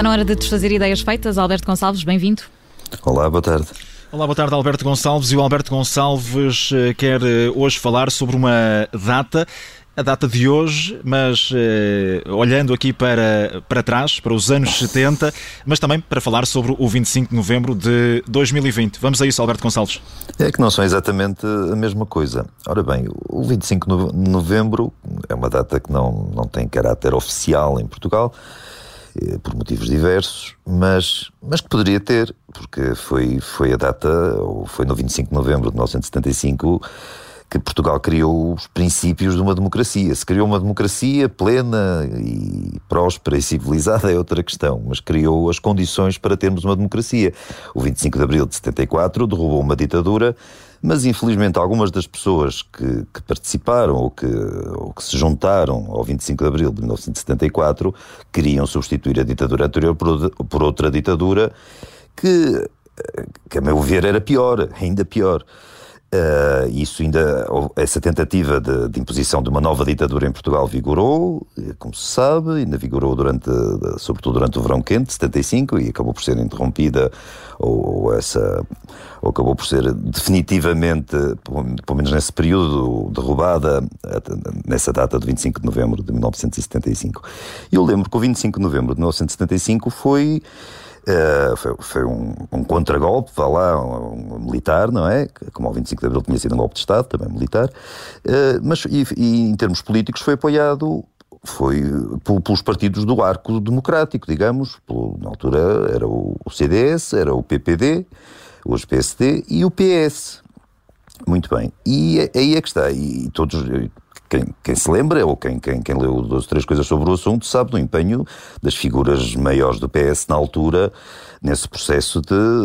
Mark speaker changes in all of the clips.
Speaker 1: na hora de desfazer ideias feitas. Alberto Gonçalves, bem-vindo.
Speaker 2: Olá, boa tarde.
Speaker 3: Olá, boa tarde, Alberto Gonçalves. E o Alberto Gonçalves quer hoje falar sobre uma data, a data de hoje, mas olhando aqui para trás, para os anos 70, mas também para falar sobre o 25 de novembro de 2020. Vamos a isso, Alberto Gonçalves.
Speaker 2: É que não são exatamente a mesma coisa. Ora bem, o 25 de novembro é uma data que não tem caráter oficial em Portugal, por motivos diversos, mas que poderia ter, porque foi a data, ou foi no 25 de novembro de 1975, que Portugal criou os princípios de uma democracia. Se criou uma democracia plena e próspera e civilizada é outra questão, mas criou as condições para termos uma democracia. O 25 de abril de 74 derrubou uma ditadura, mas infelizmente algumas das pessoas que participaram ou que se juntaram ao 25 de abril de 1974 queriam substituir a ditadura anterior por outra ditadura que a meu ver era pior, ainda pior. Essa tentativa de imposição de uma nova ditadura em Portugal vigorou, como se sabe, ainda vigorou sobretudo durante o verão quente de 75, e acabou por ser interrompida ou acabou por ser definitivamente, pelo menos nesse período, derrubada nessa data de 25 de novembro de 1975. Eu lembro que o 25 de novembro de 1975 foi um contragolpe, vá lá, um militar, não é? Como o 25 de abril tinha sido um golpe de Estado, também militar, mas em termos políticos foi apoiado pelos partidos do arco democrático, digamos. Na altura era o CDS, era o PPD, hoje PSD, e o PS. Muito bem. E aí é que está. E todos... Quem se lembra, ou quem leu 2 ou 3 coisas sobre o assunto, sabe do empenho das figuras maiores do PS na altura, nesse processo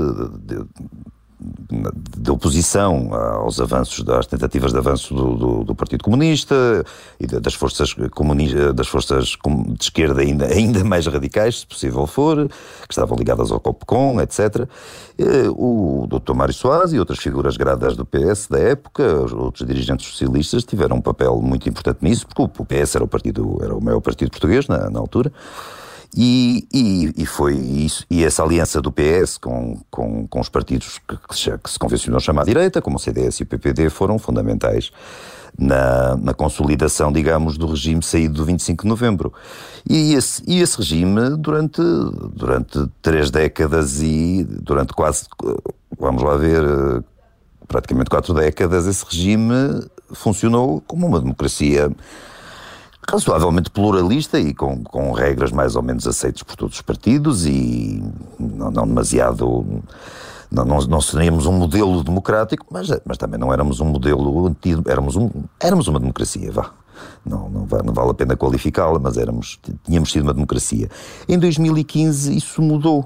Speaker 2: de oposição aos avanços, às tentativas de avanço do Partido Comunista e das forças de esquerda ainda mais radicais, se possível for, que estavam ligadas ao COPCOM, etc. O Dr. Mário Soares e outras figuras gradas do PS da época, outros dirigentes socialistas, tiveram um papel muito importante nisso, porque o PS era o maior partido português na altura. E foi isso, e essa aliança do PS com os partidos que se convencionou chamar direita, como o CDS e o PPD, foram fundamentais na consolidação, digamos, do regime saído do 25 de novembro. E esse regime, durante 3 décadas e durante quase, vamos lá ver, praticamente 4 décadas, esse regime funcionou como uma democracia razoavelmente pluralista e com regras mais ou menos aceitas por todos os partidos e não demasiado... Não seríamos um modelo democrático, mas também não éramos um modelo antigo, éramos uma democracia, vá. Não vale a pena qualificá-la, mas tínhamos sido uma democracia. Em 2015 isso mudou.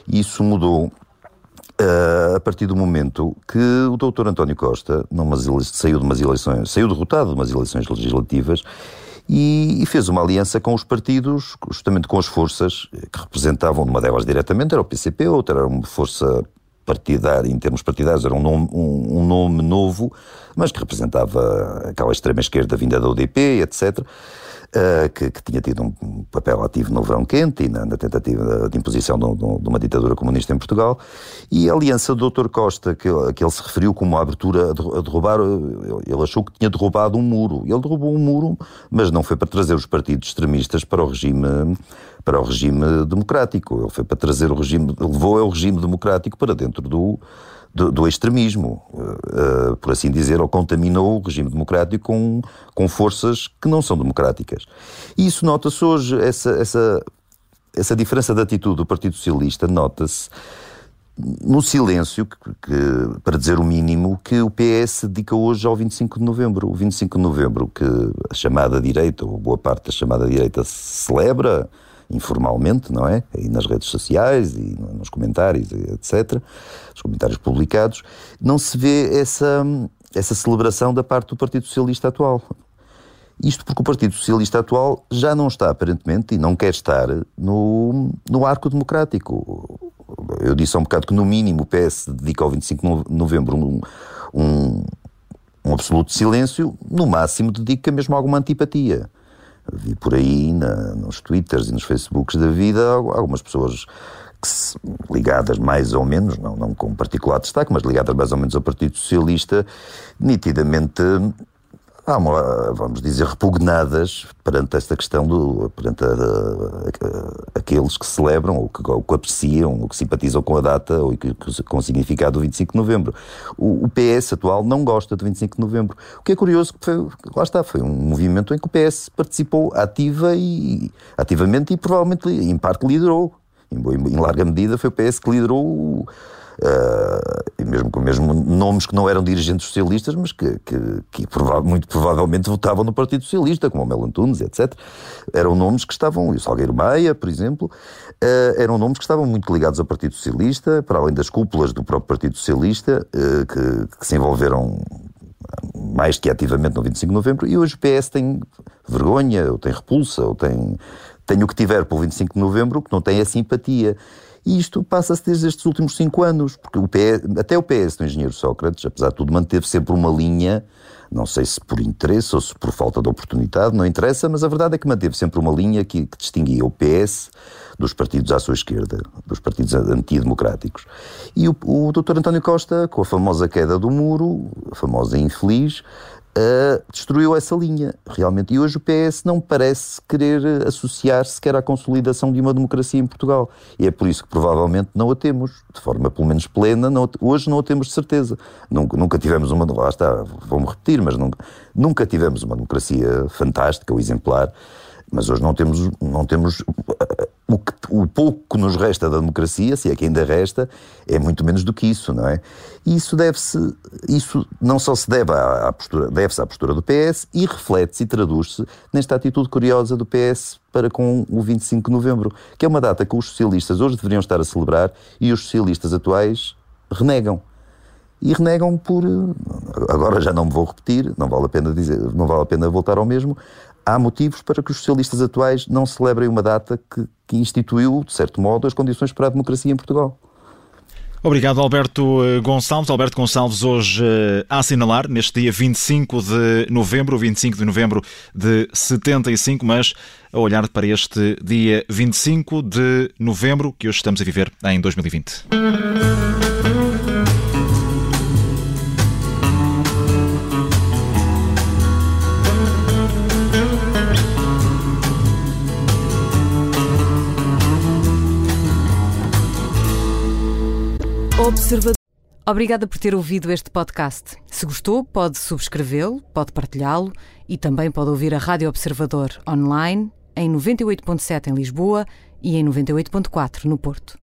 Speaker 2: A partir do momento que o Dr. António Costa saiu derrotado de umas eleições legislativas e fez uma aliança com os partidos, justamente com as forças que representavam, uma delas diretamente era o PCP, outra era uma força partidária, em termos partidários era um nome novo, mas que representava aquela extrema-esquerda vinda da UDP, etc., que tinha tido um papel ativo no verão quente e na tentativa de imposição de uma ditadura comunista em Portugal. E a aliança do Dr. Costa, que ele se referiu como a abertura a derrubar, ele achou que tinha derrubado um muro. Ele derrubou um muro, mas não foi para trazer os partidos extremistas para o regime democrático. Ele foi para trazer levou o regime democrático para dentro do extremismo, por assim dizer, ou contaminou o regime democrático com forças que não são democráticas. E isso nota-se hoje, essa diferença de atitude do Partido Socialista nota-se no silêncio, para dizer o mínimo, que o PS dedica hoje ao 25 de novembro. O 25 de novembro, que a chamada direita, ou boa parte da chamada direita, celebra informalmente, não é? Aí nas redes sociais e nos comentários, etc., os comentários publicados, não se vê essa celebração da parte do Partido Socialista atual. Isto porque o Partido Socialista atual já não está, aparentemente, e não quer estar no arco democrático. Eu disse há um bocado que, no mínimo, o PS dedica ao 25 de novembro um absoluto silêncio, no máximo dedica mesmo alguma antipatia. Vi por aí, nos Twitters e nos Facebooks da vida, algumas pessoas ligadas mais ou menos, não com particular destaque, mas ligadas mais ou menos ao Partido Socialista, nitidamente, vamos dizer, repugnadas perante esta questão, perante aqueles que celebram, ou que apreciam, ou que simpatizam com a data, ou com o significado do 25 de novembro. O PS atual não gosta do 25 de novembro. O que é curioso, foi um movimento em que o PS participou ativamente e provavelmente, em parte, liderou. Em larga medida foi o PS que liderou, e mesmo com nomes que não eram dirigentes socialistas, mas que muito provavelmente votavam no Partido Socialista, como o Melo Antunes, etc. Eram nomes que estavam, e o Salgueiro Maia, por exemplo, eram nomes que estavam muito ligados ao Partido Socialista, para além das cúpulas do próprio Partido Socialista, que se envolveram mais que ativamente no 25 de novembro, e hoje o PS tem vergonha, ou tem repulsa, ou tem o que tiver para o 25 de novembro, que não tem a simpatia. E isto passa-se desde estes últimos 5 anos, porque até o PS do Engenheiro Sócrates, apesar de tudo, manteve sempre uma linha, não sei se por interesse ou se por falta de oportunidade, não interessa, mas a verdade é que manteve sempre uma linha que distinguia o PS dos partidos à sua esquerda, dos partidos antidemocráticos. E o Dr. António Costa, com a famosa queda do muro, a famosa infeliz, destruiu essa linha, realmente. E hoje o PS não parece querer associar-se sequer à consolidação de uma democracia em Portugal. E é por isso que provavelmente não a temos, de forma pelo menos plena, hoje não a temos de certeza. Nunca tivemos lá está, vou-me repetir, mas nunca tivemos uma democracia fantástica ou exemplar, mas hoje não temos o pouco que nos resta da democracia, se é que ainda resta, é muito menos do que isso, não é? E isso não só se deve à postura do PS, e reflete-se e traduz-se nesta atitude curiosa do PS para com o 25 de novembro, que é uma data que os socialistas hoje deveriam estar a celebrar e os socialistas atuais renegam. E renegam agora já não me vou repetir, não vale a pena voltar ao mesmo. Há motivos para que os socialistas atuais não celebrem uma data que instituiu, de certo modo, as condições para a democracia em Portugal.
Speaker 3: Obrigado, Alberto Gonçalves. Alberto Gonçalves, hoje a assinalar, neste dia 25 de novembro de 75, mas a olhar para este dia 25 de novembro que hoje estamos a viver em 2020.
Speaker 1: Obrigada por ter ouvido este podcast. Se gostou, pode subscrevê-lo, pode partilhá-lo e também pode ouvir a Rádio Observador online em 98.7 em Lisboa e em 98.4 no Porto.